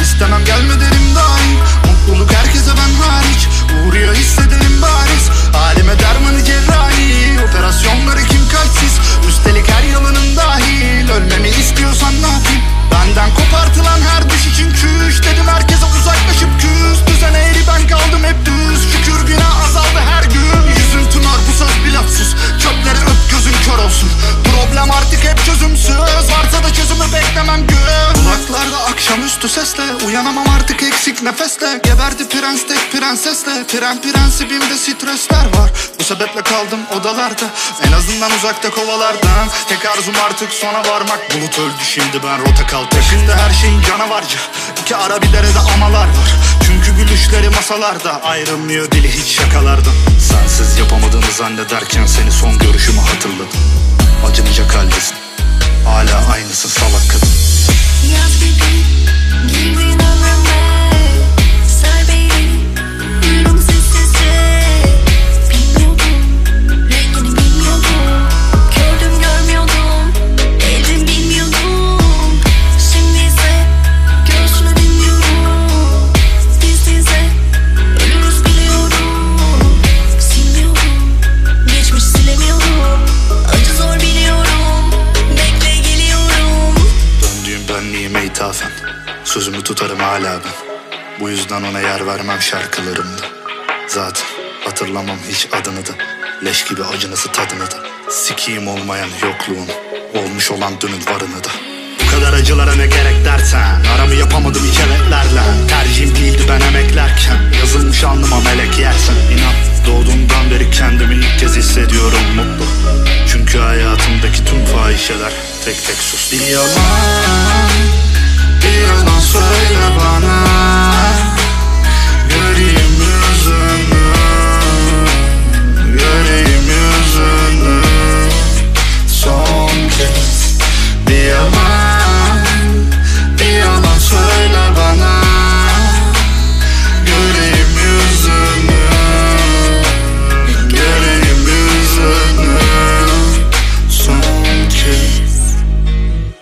İstemem gelme derim daim. Mutluluk herkese ben hariç. Uğruyor hissederim bariz. Halime dermanı cerrahi. Operasyonları kim kalpsiz. Üstelik her yalanın dahil. Ölmemi istiyorsan ne yapayım? Benden kopartılan her düş için küş dedim, herkese uzaklaşıp küs. Düzene eğri ben kaldım hep düz. Şükür günah azaldı her gün. Yüzün tünar bu söz bir lafsız. Çöpleri öp gözün kör olsun. Problem artık hep çözümsüz. Varsa da çözümü beklemem gün. Kulaklarda akşamüstü sesle. Uyanamam artık eksik nefesle. Geberdi prens tek prensesle. Prensibimde stresler var. Bu sebeple kaldım odalarda. En azından uzakta kovalardan. Tek arzum artık sona varmak. Bulut öldü şimdi ben rota kaldım. Peşinde her şeyin canavarca. İki ara bir derede amalar var. Çünkü gülüşleri masalarda. Ayrılmıyor dili hiç şakalardan. Sensiz yapamadığını zannederken seni son görüşümü hatırladım. Acınacak haldesin. Hala aynısın salak kadın. Yaz gibi girdin ömrüme. Sar beni uyurum sessizce. Bilmiyordum rengini bilmiyordum. Gördüm görmüyordum. Evdim bilmiyordum. Şimdi ise göğsünü dinliyorum. Biz dize ölürüz biliyorum. Silmiyorum geçmiş silemiyorum. Acı zor biliyorum. Bekle geliyorum. Döndüğüm benliğime ithafen sözümü tutarım hala ben. Bu yüzden ona yer vermem şarkılarımda. Zaten hatırlamam hiç adını da. Leş gibi acınası tadını da. Sikiyim olmayan yokluğun. Olmuş olan dünün varını da. Bu kadar acılara ne gerek dersen. Aramı yapamadım hiç evetlerle. Tercihim değildi ben emeklerken. Yazılmış alnıma melek yersen. İnan doğduğumdan beri kendimi ilk kez hissediyorum mutlu. Çünkü hayatımdaki tüm fahişeler tek tek sus. Bir yalan